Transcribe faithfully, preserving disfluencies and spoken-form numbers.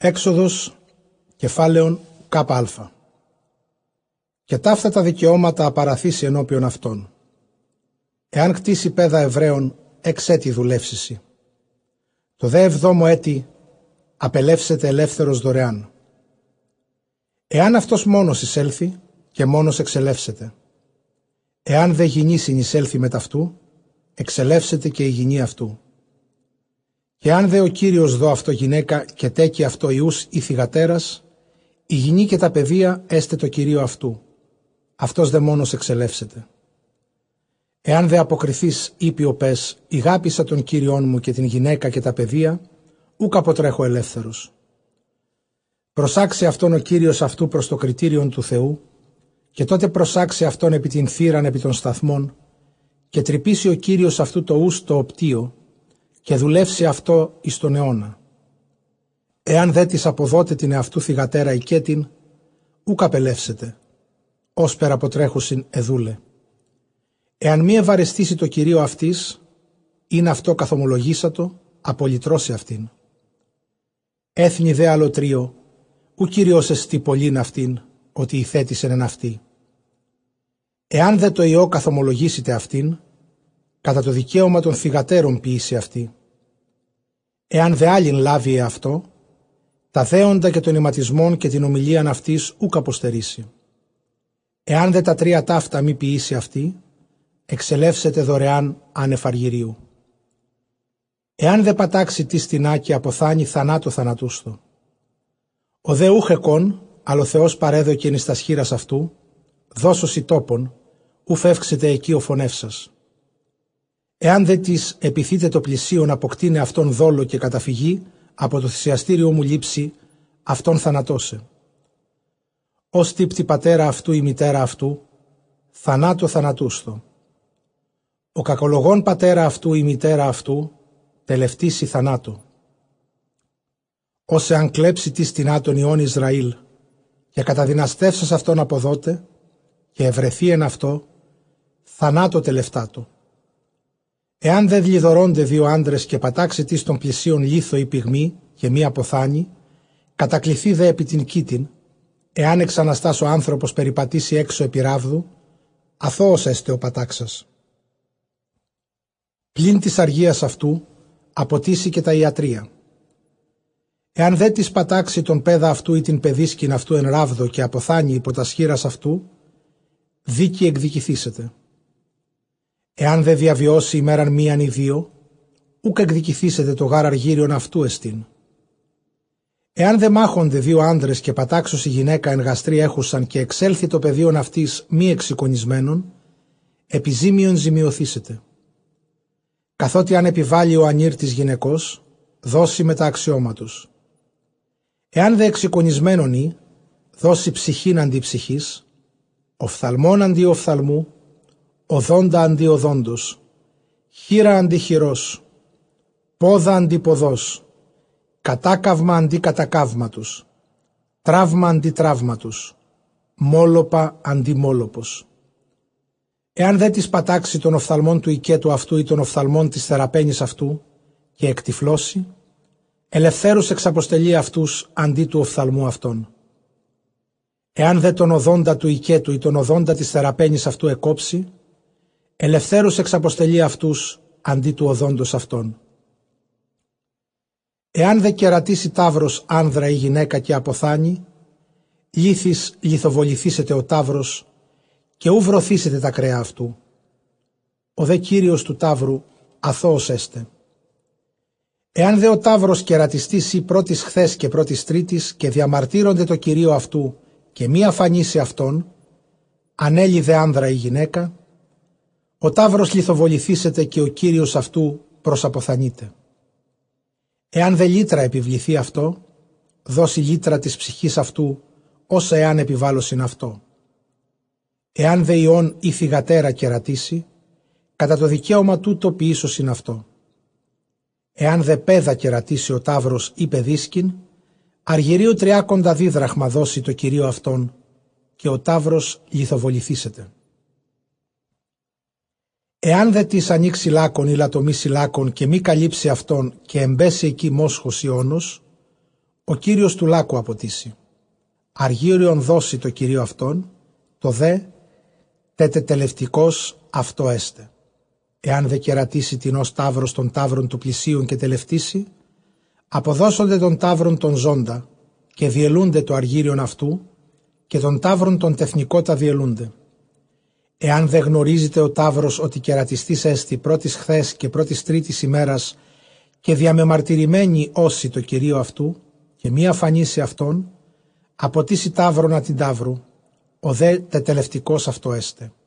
Έξοδος, κεφάλαιον ΚΑ. Και ταύτα τα δικαιώματα απαραθήσει ενώπιον αυτών. Εάν κτίσει πέδα Εβραίων, εξ έτη δουλεύσισι. Το δε εβδόμο έτη απελεύσετε ελεύθερος δωρεάν. Εάν αυτός μόνος εισέλθει, και μόνος εξελεύσετε. Εάν δε γυνή συνεισέλθει μετ' αυτού, εξελεύσετε και η γυνή αυτού. Και αν δε ο Κύριος δω αυτό γυναίκα και τέκει αυτό ιούς ή θυγατέρας, η γυνή και τα παιδεία έστε το Κυρίο αυτού. Αυτός δε μόνος εξελεύσεται. Εάν δε αποκριθείς ήπιο πες, ηγάπησα τον Κύριον μου και την γυναίκα και τα παιδεία, ούκ αποτρέχω ελεύθερος. Προσάξε αυτόν ο Κύριος αυτού προς το κριτήριον του Θεού, και τότε προσάξε αυτόν επί την θύραν επί των σταθμών, και τρυπήσει ο Κύριος αυτού το ους το οπτίο, και δουλεύσει αυτό εις τον αιώνα. Εάν δε της αποδότε την εαυτού θυγατέρα οικέτην, ούκ απελεύσετε, ως πέρα αποτρέχουσιν εδούλε. Εάν μη ευαρεστήσει το Κυρίο αυτής, είναι αυτό καθομολογήσατο, απολυτρώσει αυτήν. Έθνη δε αλωτρίο, ου Κύριος εστί πολλήν αυτήν, ότι ηθέτησεν εν αυτή. Εάν δε το ιό καθομολογήσετε αυτήν, κατά το δικαίωμα των θυγατέρων ποιήσει αυτή. Εάν δε άλλην λάβει αυτό, τα δέοντα και των ηματισμών και την ομιλίαν αυτής ούκ αποστερήσει. Εάν δε τα τρία ταύτα μη ποιήσει αυτή, εξελεύσετε δωρεάν ανεφαργυρίου. Εάν δε πατάξει τι στινά και αποθάνει θανάτο θανατούστο. Ο δε ούχεκον, αλλά ο Θεός παρέδωκεν εις τας χείρας αυτού, δώσωση τόπον, ου φεύξετε εκεί ο φωνεύσας. Εάν δε της επιθείτε το πλησίον αποκτήνε αυτόν δόλο και καταφυγή, από το θυσιαστήριο μου λείψει, αυτόν θανατώσε. Ως τύπτη πατέρα αυτού η μητέρα αυτού, θανάτο θανατούστο. Ο κακολογών πατέρα αυτού η μητέρα αυτού, τελευτήσει θανάτο. Ως εάν κλέψει τη στινά των ιών Ισραήλ, και καταδυναστεύσας αυτόν αποδότε, και ευρεθεί εν αυτό, θανάτο τελευτάτο. Εάν δεν δλιδωρώνται δύο άντρες και πατάξει της των πλησίων λίθο ή πυγμή και μία αποθάνει, κατακληθεί δε επί την κήτην, εάν εξαναστάς ο άνθρωπος περιπατήσει έξω επί ράβδου, αθώος έστε ο πατάξας. Πλην της αργίας αυτού, αποτίσει και τα ιατρία. Εάν δεν της πατάξει τον πέδα αυτού ή την παιδίσκην αυτού εν ράβδο και αποθάνει υπό τα σχήρας αυτού, δίκη εκδικηθήσετε. Εάν δεν διαβιώσει ημέραν μίαν ή δύο, ούκ εκδικηθήσετε το γάρ αργύριον αυτού εστίν. Εάν δε μάχονται δύο άντρες και πατάξωση γυναίκα εν γαστρή έχουσαν και εξέλθει το πεδίον αυτής μη εξεικονισμένον, επιζήμιον ζημιωθήσετε. Καθότι αν επιβάλλει ο ανήρ της γυναικός, δώσει μετά αξιώματος. Εάν δε εξεικονισμένον ή, δώσει ψυχήν αντί ψυχής, οφθαλμόν αντί οφθαλμού, οδόντα αντί οδόντος, χείρα αντί χειρός, πόδα αντί ποδός, κατάκαυμα αντί κατακαύματος, τραύμα αντί τραύματος, μόλοπα αντί μόλοπος. Εάν δεν της πατάξει των οφθαλμών του οικέτου αυτού ή των οφθαλμών της θεραπαίνης αυτού και εκτυφλώσει, ελευθέρους εξαποστελεί αυτούς αντί του οφθαλμού αυτών. Εάν δε τον οδόντα του οικέτου ή τον οδόντα της θεραπαίνης αυτού εκόψει, ελευθέρους εξαποστελεί αυτούς αντί του οδόντος αυτών. Εάν δε κερατήσει ταύρος άνδρα ή γυναίκα και αποθάνει, λίθης λιθοβοληθήσετε ο ταύρος και ου βρωθήσετε τα κρέα αυτού. Ο δε Κύριος του ταύρου αθώος έστε. Εάν δε ο ταύρος κερατιστείς ή πρώτης χθες και πρώτης τρίτης και διαμαρτύρονται το Κυρίο αυτού και μη αφανίσει αυτόν, ανέλει δε άνδρα ή γυναίκα, ο ταύρος λιθοβοληθήσετε και ο Κύριος αυτού προσαποθανείται. Εάν δε λύτρα επιβληθεί αυτό, δώσει λύτρα της ψυχής αυτού, όσα εάν επιβάλλωσιν αυτό. Εάν δε ιών ή θυγατέρα κερατήσει, κατά το δικαίωμα τούτο ποιήσωσιν αυτό. Εάν δε πέδα κερατήσει ο ταύρος ή παιδίσκην, αργυρίου τριάκοντα δίδραχμα δώσει το Κυρίο αυτόν, και ο ταύρος λιθοβοληθήσεται. Εάν δε της ανοίξει λάκων ή λατομήσει λάκων και μη καλύψει αυτόν και εμπέσει εκεί μόσχος ιόνος, Ο Κύριος του λάκου αποτίσει. Αργύριον δώσει το Κυρίο αυτόν, το δε τετετελευτικός αυτό έστε. Εάν δε κερατήσει τεινός ταύρος των ταύρων του πλησίον και τελευτήσει, αποδώσονται των ταύρων των ζώντα και διελούνται το αργύριον αυτού και των ταύρων των τεθνικότα διελούνται. Εάν δε γνωρίζετε ο ταύρος ότι κερατιστής έστι πρώτης χθες και πρώτης τρίτης ημέρας και διαμεμαρτυρημένη όσοι το Κυρίο αυτού και μία φανίσει αυτόν, αποτίσει ταύρονα την ταύρου, ο δε τετελευτικός αυτό έστε.